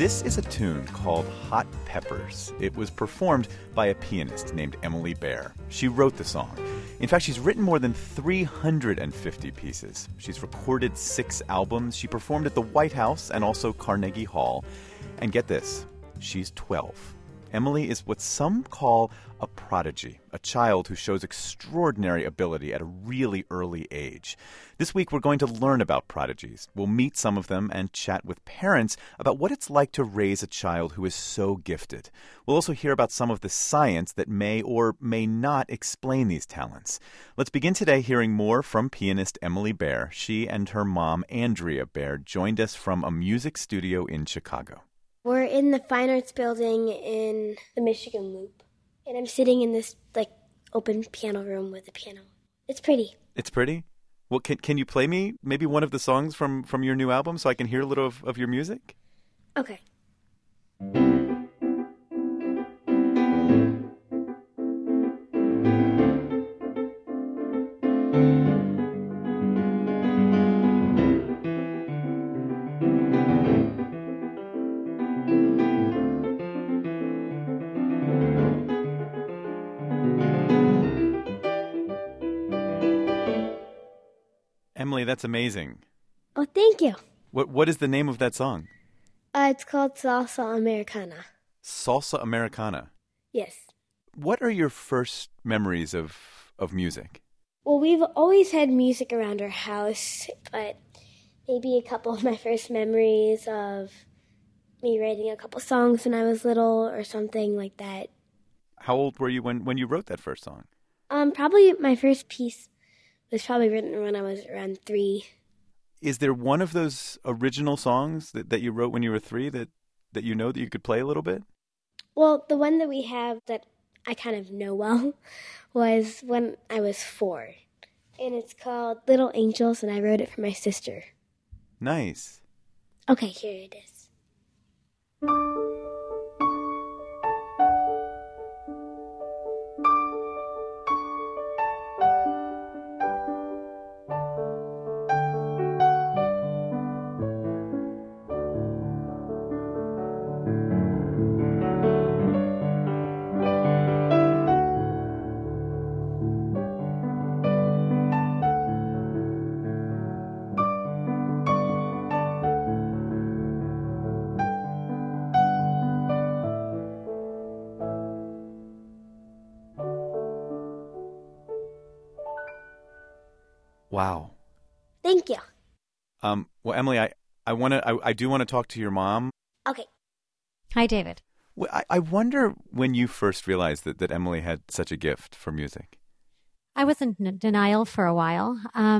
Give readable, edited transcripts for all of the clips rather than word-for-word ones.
This is a tune called Hot Peppers. It was performed by a pianist named Emily Baer. She wrote the song. In fact, she's written more than 350 pieces. She's recorded 6 albums. She performed at the White House and also Carnegie Hall. And get this, she's 12. Emily is what some call a prodigy, a child who shows extraordinary ability at a really early age. This week, we're going to learn about prodigies. We'll meet some of them and chat with parents about what it's like to raise a child who is so gifted. We'll also hear about some of the science that may or may not explain these talents. Let's begin today hearing more from pianist Emily Baer. She and her mom, Andrea Baer, joined us from a music studio in Chicago. We're in the Fine Arts Building in the Michigan Loop. And I'm sitting in this, open piano room with a piano. It's pretty. It's pretty? Well, can you play me maybe one of the songs from your new album so I can hear a little of your music? Okay. Emily, that's amazing. Oh, thank you. What is the name of that song? It's called Salsa Americana. Salsa Americana. Yes. What are your first memories of music? Well, we've always had music around our house, but maybe a couple of my first memories of me writing a couple songs when I was little or something like that. How old were you when you wrote that first song? Probably my first piece was probably written when I was around 3. Is there one of those original songs that you wrote when you were 3 that you know that you could play a little bit? Well, the one that we have that I kind of know well was when I was 4. And it's called Little Angels, and I wrote it for my sister. Nice. Okay, here it is. Wow. Thank you. Well, Emily, I do want to talk to your mom. Okay. Hi, David. Well, I wonder when you first realized that Emily had such a gift for music. I was in denial for a while.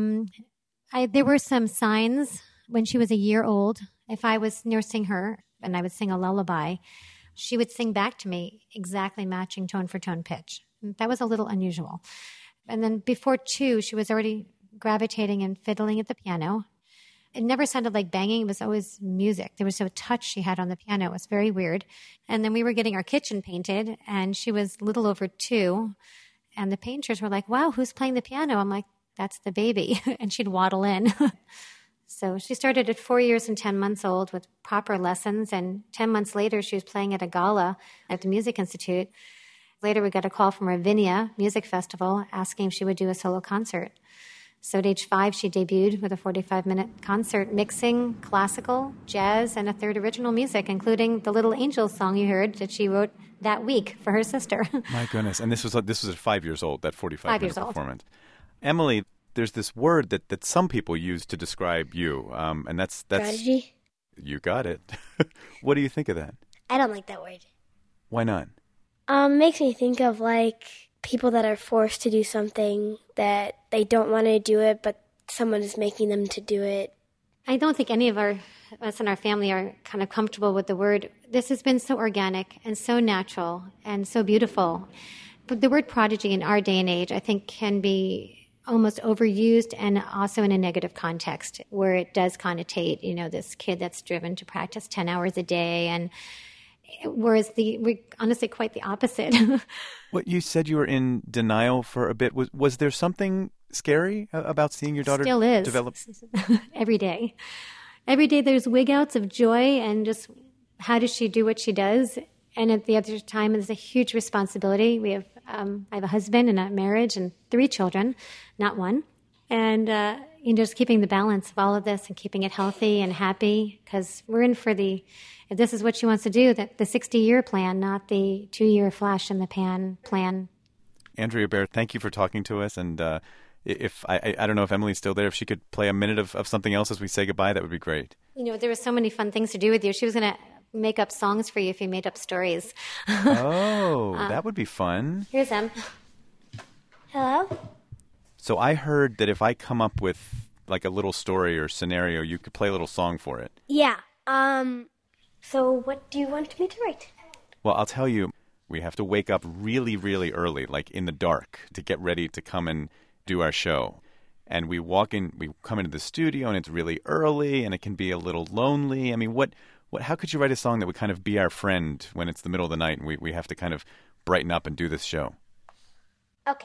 There were some signs when she was a year old. If I was nursing her and I would sing a lullaby, she would sing back to me exactly matching tone for tone pitch. That was a little unusual. And then before 2, she was already gravitating and fiddling at the piano. It never sounded like banging. It was always music. There was a touch she had on the piano. It was very weird. And then we were getting our kitchen painted, and she was a little over 2. And the painters were like, wow, who's playing the piano? I'm like, that's the baby. And she'd waddle in. So she started at 4 years and 10 months old with proper lessons. And 10 months later, she was playing at a gala at the Music Institute. Later, we got a call from Ravinia Music Festival asking if she would do a solo concert. So at age 5, she debuted with a 45-minute concert mixing classical, jazz, and a third original music, including the Little Angels song you heard that she wrote that week for her sister. My goodness. And this was at 5 years old, that 45-minute performance. Old. Emily, there's this word that some people use to describe you, and that's Prodigy? You got it. What do you think of that? I don't like that word. Why not? Makes me think of, people that are forced to do something that they don't want to do it, but someone is making them to do it. I don't think any of us in our family are kind of comfortable with the word. This has been so organic and so natural and so beautiful. But the word prodigy in our day and age, I think, can be almost overused and also in a negative context where it does connotate, this kid that's driven to practice 10 hours a day. And whereas we're honestly quite the opposite. What you said you were in denial for a bit. Was there something scary about seeing your daughter Still is. develop? Every day. Every day there's wig outs of joy and just how does she do what she does? And at the other time, it's a huge responsibility. We have, I have a husband and a marriage and 3 children, not one. And, just keeping the balance of all of this and keeping it healthy and happy, because we're in for if this is what she wants to do, the 60-year plan, not the 2-year flash in the pan plan. Andrea Bayer, thank you for talking to us. And if I don't know if Emily's still there, if she could play a minute of something else as we say goodbye, that would be great. There were so many fun things to do with you. She was going to make up songs for you if you made up stories. Oh, that would be fun. Here's Em. Hello? So I heard that if I come up with like a little story or scenario, you could play a little song for it. Yeah. So what do you want me to write? Well, I'll tell you, we have to wake up really, really early, like in the dark, to get ready to come and do our show. And we come into the studio and it's really early and it can be a little lonely. I mean, how could you write a song that would kind of be our friend when it's the middle of the night and we have to kind of brighten up and do this show? Okay.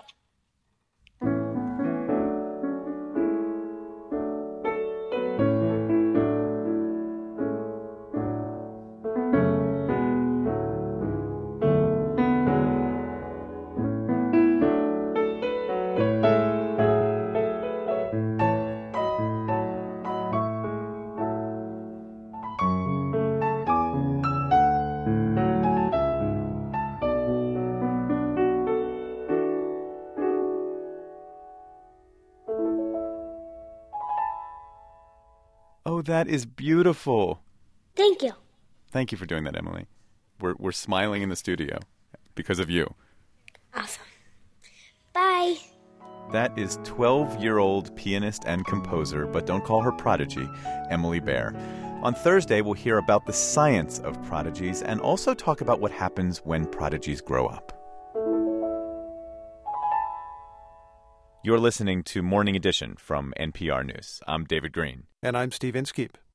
Oh, that is beautiful. Thank you. Thank you for doing that, Emily. We're smiling in the studio because of you. Awesome. Bye. That is 12-year-old pianist and composer, but don't call her prodigy, Emily Bayer. On Thursday, we'll hear about the science of prodigies and also talk about what happens when prodigies grow up. You're listening to Morning Edition from NPR News. I'm David Green. And I'm Steve Inskeep.